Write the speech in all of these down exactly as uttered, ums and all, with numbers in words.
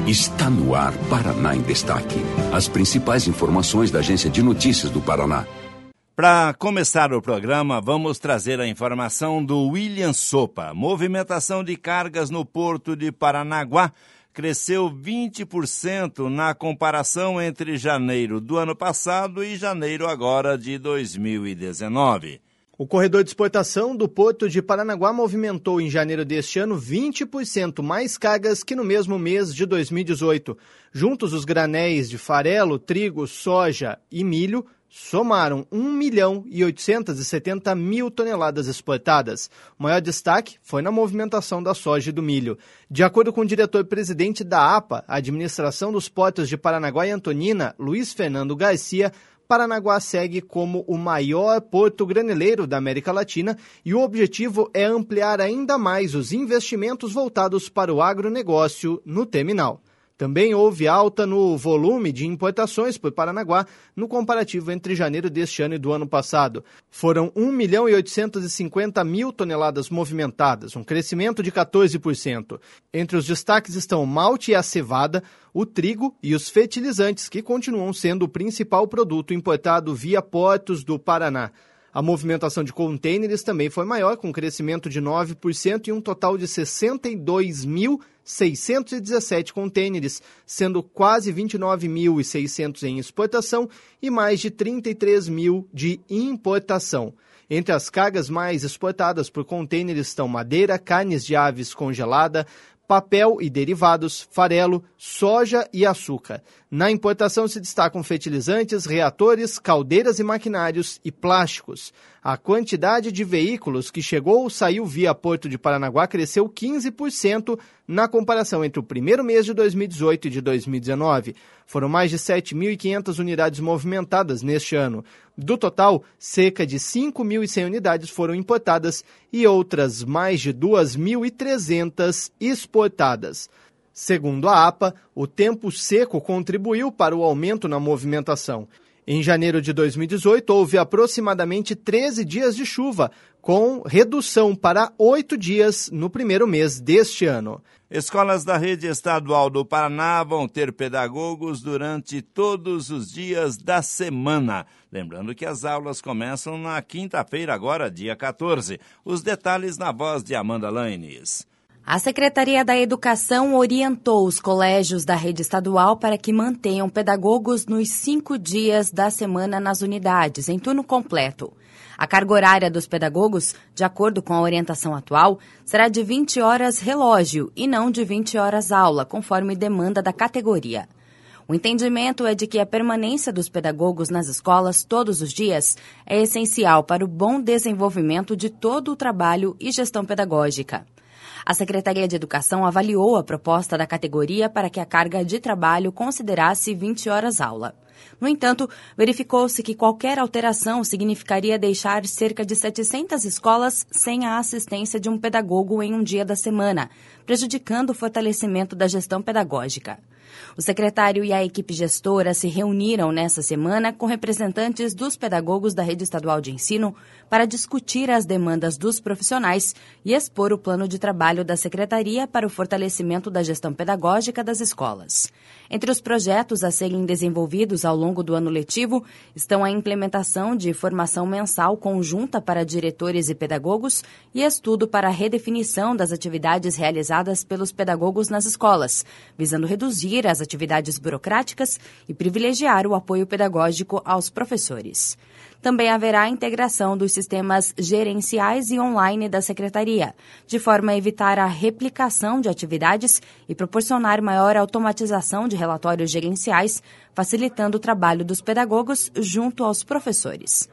Está no ar Paraná em Destaque. As principais informações da Agência de Notícias do Paraná. Para começar o programa, vamos trazer a informação do William Sopa. Movimentação de cargas no porto de Paranaguá cresceu vinte por cento na comparação entre janeiro do ano passado e janeiro agora de dois mil e dezenove. O corredor de exportação do Porto de Paranaguá movimentou em janeiro deste ano vinte por cento mais cargas que no mesmo mês de dois mil e dezoito. Juntos, os granéis de farelo, trigo, soja e milho somaram um milhão e oitocentos e setenta mil toneladas exportadas. O maior destaque foi na movimentação da soja e do milho. De acordo com o diretor-presidente da A P A, a Administração dos Portos de Paranaguá e Antonina, Luiz Fernando Garcia, Paranaguá segue como o maior porto graneleiro da América Latina e o objetivo é ampliar ainda mais os investimentos voltados para o agronegócio no terminal. Também houve alta no volume de importações por Paranaguá no comparativo entre janeiro deste ano e do ano passado. Foram um milhão e oitocentos e cinquenta mil toneladas movimentadas, um crescimento de quatorze por cento. Entre os destaques estão o malte e a cevada, o trigo e os fertilizantes, que continuam sendo o principal produto importado via portos do Paraná. A movimentação de contêineres também foi maior, com crescimento de nove por cento e um total de sessenta e dois mil seiscentos e dezessete contêineres, sendo quase vinte e nove mil e seiscentos em exportação e mais de trinta e três mil de importação. Entre as cargas mais exportadas por contêineres estão madeira, carnes de aves congelada, papel e derivados, farelo, soja e açúcar. Na importação se destacam fertilizantes, reatores, caldeiras e maquinários e plásticos. A quantidade de veículos que chegou ou saiu via Porto de Paranaguá cresceu quinze por cento na comparação entre o primeiro mês de dois mil e dezoito e de dois mil e dezenove. Foram mais de sete mil e quinhentas unidades movimentadas neste ano. Do total, cerca de cinco mil e cem unidades foram importadas e outras mais de duas mil e trezentas exportadas. Segundo a A P A, o tempo seco contribuiu para o aumento na movimentação. Em janeiro de dois mil e dezoito, houve aproximadamente treze dias de chuva, com redução para oito dias no primeiro mês deste ano. Escolas da rede estadual do Paraná vão ter pedagogos durante todos os dias da semana. Lembrando que as aulas começam na quinta-feira, agora, dia quatorze. Os detalhes na voz de Amanda Laines. A Secretaria da Educação orientou os colégios da rede estadual para que mantenham pedagogos nos cinco dias da semana nas unidades, em turno completo. A carga horária dos pedagogos, de acordo com a orientação atual, será de vinte horas relógio e não de vinte horas aula, conforme demanda da categoria. O entendimento é de que a permanência dos pedagogos nas escolas todos os dias é essencial para o bom desenvolvimento de todo o trabalho e gestão pedagógica. A Secretaria de Educação avaliou a proposta da categoria para que a carga de trabalho considerasse vinte horas aula. No entanto, verificou-se que qualquer alteração significaria deixar cerca de setecentas escolas sem a assistência de um pedagogo em um dia da semana, prejudicando o fortalecimento da gestão pedagógica. O secretário e a equipe gestora se reuniram nesta semana com representantes dos pedagogos da rede estadual de ensino para discutir as demandas dos profissionais e expor o plano de trabalho da secretaria para o fortalecimento da gestão pedagógica das escolas. Entre os projetos a serem desenvolvidos ao longo do ano letivo estão a implementação de formação mensal conjunta para diretores e pedagogos e estudo para a redefinição das atividades realizadas pelos pedagogos nas escolas, visando reduzir as atividades burocráticas e privilegiar o apoio pedagógico aos professores. Também haverá a integração dos sistemas gerenciais e online da Secretaria, de forma a evitar a replicação de atividades e proporcionar maior automatização de relatórios gerenciais, facilitando o trabalho dos pedagogos junto aos professores.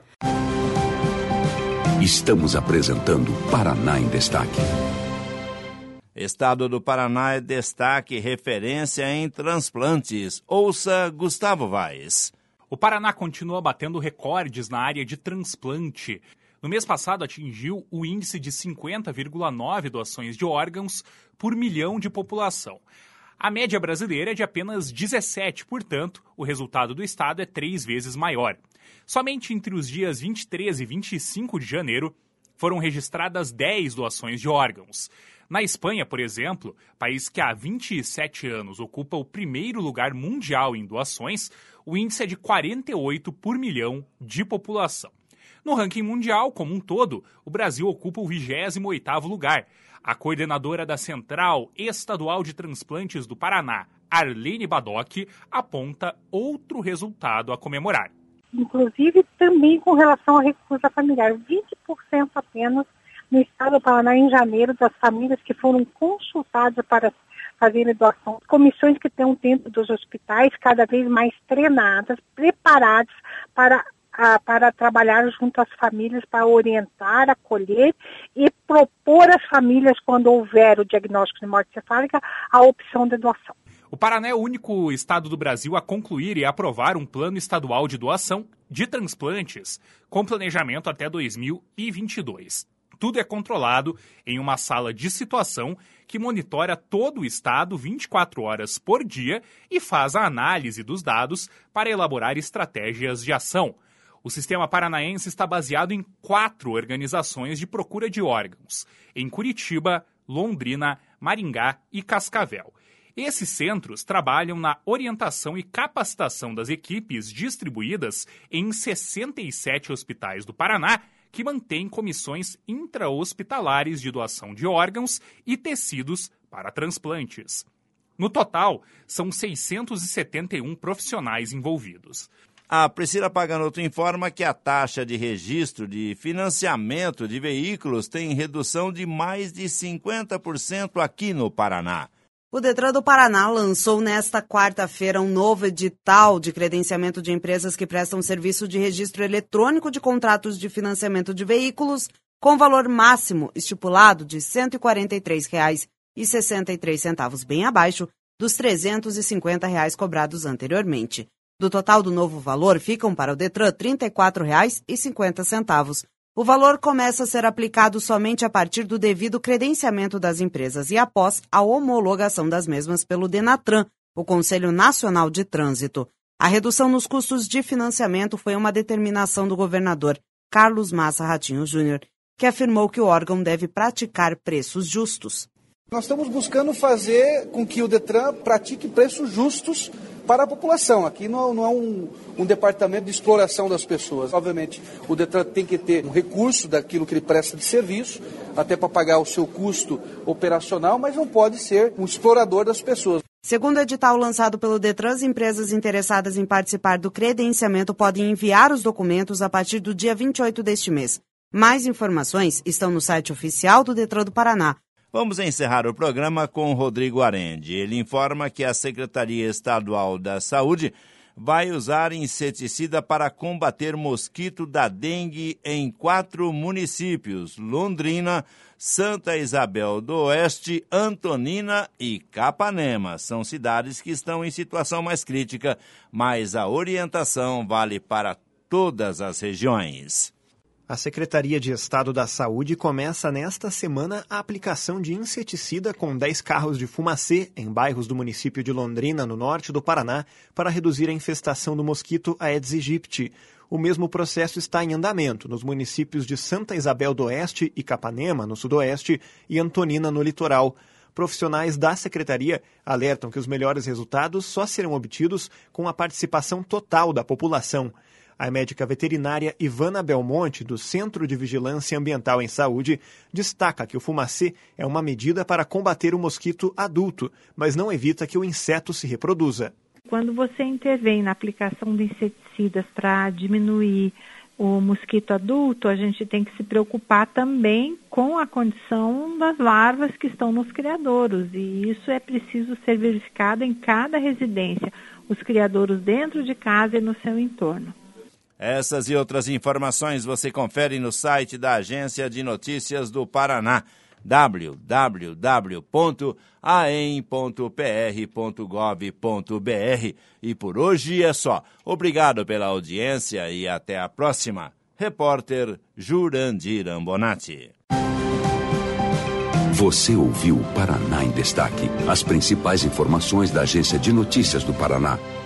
Estamos apresentando Paraná em Destaque. Estado do Paraná é destaque, referência em transplantes. Ouça Gustavo Vaz. O Paraná continua batendo recordes na área de transplante. No mês passado, atingiu o índice de cinquenta vírgula nove doações de órgãos por milhão de população. A média brasileira é de apenas dezessete, portanto, o resultado do estado é três vezes maior. Somente entre os dias vinte e três e vinte e cinco de janeiro, foram registradas dez doações de órgãos. Na Espanha, por exemplo, país que há vinte e sete anos ocupa o primeiro lugar mundial em doações, o índice é de quarenta e oito por milhão de população. No ranking mundial, como um todo, o Brasil ocupa o vigésimo oitavo lugar. A coordenadora da Central Estadual de Transplantes do Paraná, Arlene Badoc, aponta outro resultado a comemorar. Inclusive, também com relação à recusa familiar, vinte por cento apenas no estado do Paraná, em janeiro, das famílias que foram consultadas para fazer doação. Comissões que estão dentro dos hospitais cada vez mais treinadas, preparadas para A, para trabalhar junto às famílias, para orientar, acolher e propor às famílias, quando houver o diagnóstico de morte cefálica, a opção de doação. O Paraná é o único estado do Brasil a concluir e aprovar um plano estadual de doação de transplantes com planejamento até dois mil e vinte e dois. Tudo é controlado em uma sala de situação que monitora todo o estado vinte e quatro horas por dia e faz a análise dos dados para elaborar estratégias de ação. O sistema paranaense está baseado em quatro organizações de procura de órgãos, em Curitiba, Londrina, Maringá e Cascavel. Esses centros trabalham na orientação e capacitação das equipes distribuídas em sessenta e sete hospitais do Paraná, que mantêm comissões intra-hospitalares de doação de órgãos e tecidos para transplantes. No total, são seiscentos e setenta e um profissionais envolvidos. A Priscila Paganoto informa que a taxa de registro de financiamento de veículos tem redução de mais de cinquenta por cento aqui no Paraná. O Detran do Paraná lançou nesta quarta-feira um novo edital de credenciamento de empresas que prestam serviço de registro eletrônico de contratos de financiamento de veículos com valor máximo estipulado de cento e quarenta e três reais e sessenta e três centavos, bem abaixo dos trezentos e cinquenta reais cobrados anteriormente. Do total do novo valor, ficam para o Detran trinta e quatro reais e cinquenta centavos. O valor começa a ser aplicado somente a partir do devido credenciamento das empresas e após a homologação das mesmas pelo Denatran, o Conselho Nacional de Trânsito. A redução nos custos de financiamento foi uma determinação do governador Carlos Massa Ratinho Júnior, que afirmou que o órgão deve praticar preços justos. Nós estamos buscando fazer com que o Detran pratique preços justos para a população. Aqui não, não é um, um departamento de exploração das pessoas. Obviamente, o Detran tem que ter um recurso daquilo que ele presta de serviço, até para pagar o seu custo operacional, mas não pode ser um explorador das pessoas. Segundo o edital lançado pelo Detran, as empresas interessadas em participar do credenciamento podem enviar os documentos a partir do dia vinte e oito deste mês. Mais informações estão no site oficial do Detran do Paraná. Vamos encerrar o programa com Rodrigo Arendi. Ele informa que a Secretaria Estadual da Saúde vai usar inseticida para combater mosquito da dengue em quatro municípios: Londrina, Santa Isabel do Oeste, Antonina e Capanema. São cidades que estão em situação mais crítica, mas a orientação vale para todas as regiões. A Secretaria de Estado da Saúde começa nesta semana a aplicação de inseticida com dez carros de fumacê em bairros do município de Londrina, no norte do Paraná, para reduzir a infestação do mosquito Aedes aegypti. O mesmo processo está em andamento nos municípios de Santa Isabel do Oeste e Capanema, no sudoeste, e Antonina, no litoral. Profissionais da Secretaria alertam que os melhores resultados só serão obtidos com a participação total da população. A médica veterinária Ivana Belmonte, do Centro de Vigilância Ambiental em Saúde, destaca que o fumacê é uma medida para combater o mosquito adulto, mas não evita que o inseto se reproduza. Quando você intervém na aplicação de inseticidas para diminuir o mosquito adulto, a gente tem que se preocupar também com a condição das larvas que estão nos criadouros, e isso é preciso ser verificado em cada residência, os criadouros dentro de casa e no seu entorno. Essas e outras informações você confere no site da Agência de Notícias do Paraná, w w w ponto a e m ponto p r ponto gov ponto b r. E por hoje é só. Obrigado pela audiência e até a próxima. Repórter Jurandir Ambonati. Você ouviu o Paraná em Destaque. As principais informações da Agência de Notícias do Paraná.